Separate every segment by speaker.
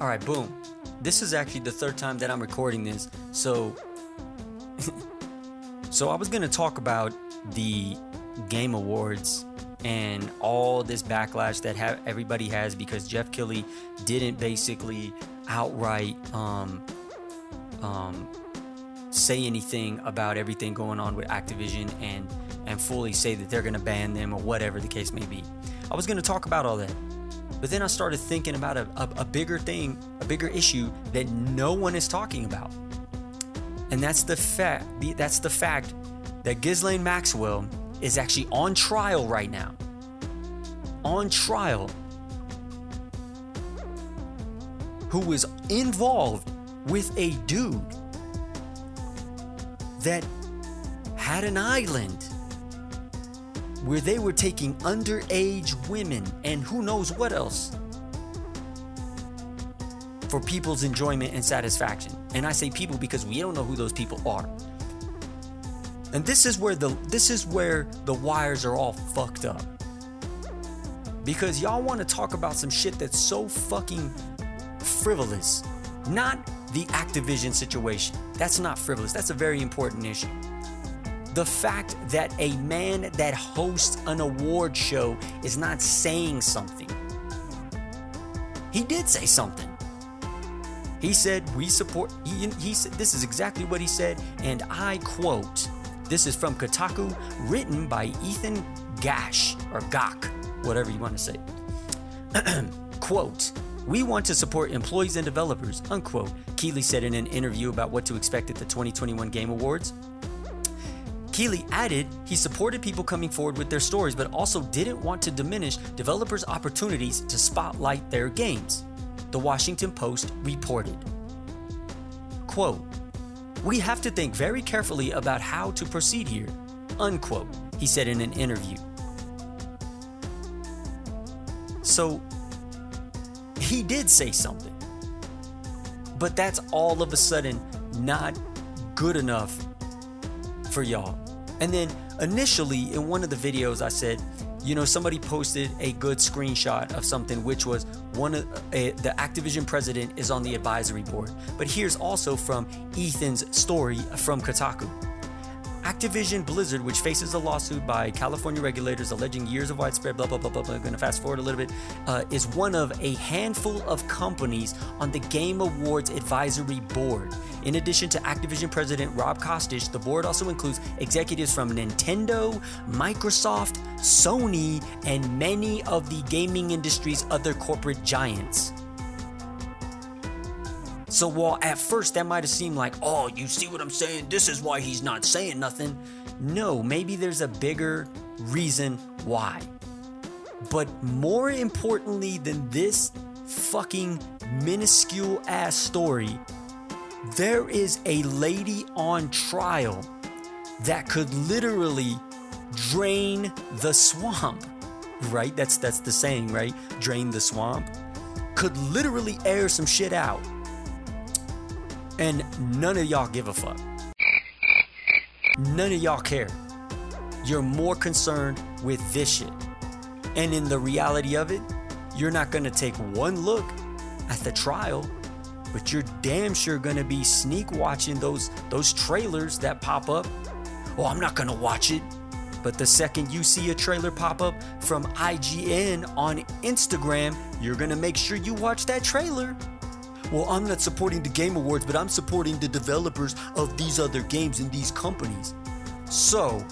Speaker 1: All right, boom. This is actually the third time that I'm recording this. So I was going to talk about the Game Awards and all this backlash that everybody has because Jeff Keighley didn't basically outright say anything about everything going on with Activision and fully say that they're going to ban them or whatever the case may be. I was going to talk about all that, but then I started thinking about a bigger thing, a bigger issue that no one is talking about, and that's the fact that Ghislaine Maxwell is actually on trial right now. On trial. Who was involved with a dude that had an island where they were taking underage women and who knows what else for people's enjoyment and satisfaction. And I say people because we don't know who those people are. And this is where the wires are all fucked up. Because y'all want to talk about some shit that's so fucking frivolous. Not the Activision situation. That's not frivolous. That's a very important issue. The fact that a man that hosts an award show is not saying something. He did say something. He said, we support, he said, this is exactly what he said, and I quote, this is from Kotaku, written by Ethan Gash, or Gok, whatever you want to say. Quote, we want to support employees and developers, unquote, Keighley said in an interview about what to expect at the 2021 Game Awards. Keighley added he supported people coming forward with their stories, but also didn't want to diminish developers' opportunities to spotlight their games, the Washington Post reported. Quote, we have to think very carefully about how to proceed here, unquote, he said in an interview. So, he did say something, but that's all of a sudden not good enough for y'all. And then initially in one of the videos I said, somebody posted a good screenshot of something, which was the Activision president is on the advisory board. But here's also from Ethan's story from Kotaku. Activision Blizzard, which faces a lawsuit by California regulators alleging years of widespread blah, blah, blah, blah, blah, I'm going to fast forward a little bit, is one of a handful of companies on the Game Awards advisory board. In addition to Activision president Rob Kostich, the board also includes executives from Nintendo, Microsoft, Sony, and many of the gaming industry's other corporate giants. So while at first that might have seemed like, oh, you see what I'm saying? This is why he's not saying nothing. No, maybe there's a bigger reason why. But more importantly than this fucking minuscule ass story, there is a lady on trial that could literally drain the swamp, right? That's the saying, right? Drain the swamp. Could literally air some shit out. And none of y'all give a fuck. None of y'all care. You're more concerned with this shit. And in the reality of it, you're not going to take one look at the trial, but you're damn sure going to be sneak watching those trailers that pop up. Oh, I'm not going to watch it. But the second you see a trailer pop up from IGN on Instagram, you're going to make sure you watch that trailer. Well, I'm not supporting the Game Awards, but I'm supporting the developers of these other games and these companies. So,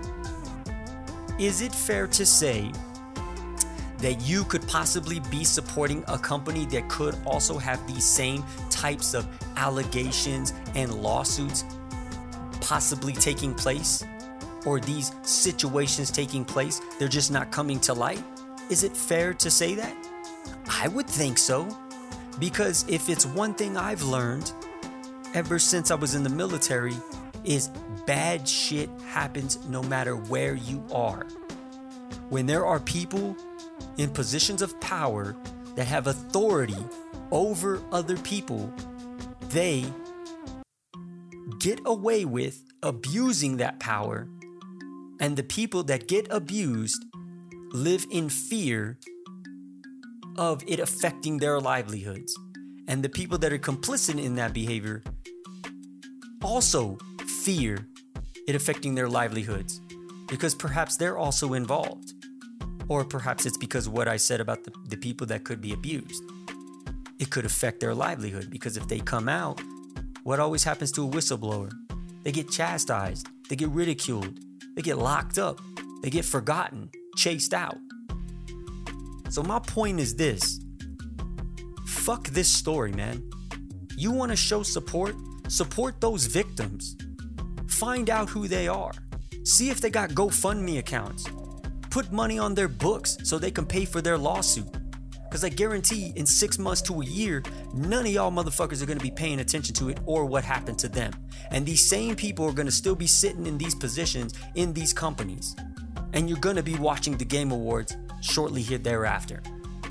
Speaker 1: is it fair to say that you could possibly be supporting a company that could also have these same types of allegations and lawsuits possibly taking place? Or these situations taking place, they're just not coming to light? Is it fair to say that? I would think so. Because if it's one thing I've learned ever since I was in the military, is bad shit happens no matter where you are. When there are people in positions of power that have authority over other people, they get away with abusing that power, and the people that get abused live in fear of it affecting their livelihoods. And the people that are complicit in that behavior also fear it affecting their livelihoods because perhaps they're also involved. Or perhaps it's because of what I said about the people that could be abused. It could affect their livelihood because if they come out, what always happens to a whistleblower? They get chastised, they get ridiculed, they get locked up, they get forgotten, chased out. So my point is this. Fuck this story, man. You want to show support? Support those victims. Find out who they are. See if they got GoFundMe accounts. Put money on their books so they can pay for their lawsuit. Because I guarantee in 6 months to a year, none of y'all motherfuckers are going to be paying attention to it or what happened to them. And these same people are going to still be sitting in these positions in these companies. And you're going to be watching the Game Awards shortly here thereafter.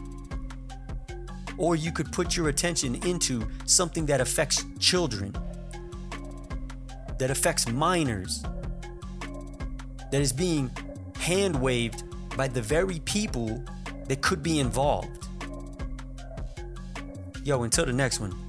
Speaker 1: Or you could put your attention into something that affects children, that affects minors, that is being hand-waved by the very people that could be involved. Yo, until the next one.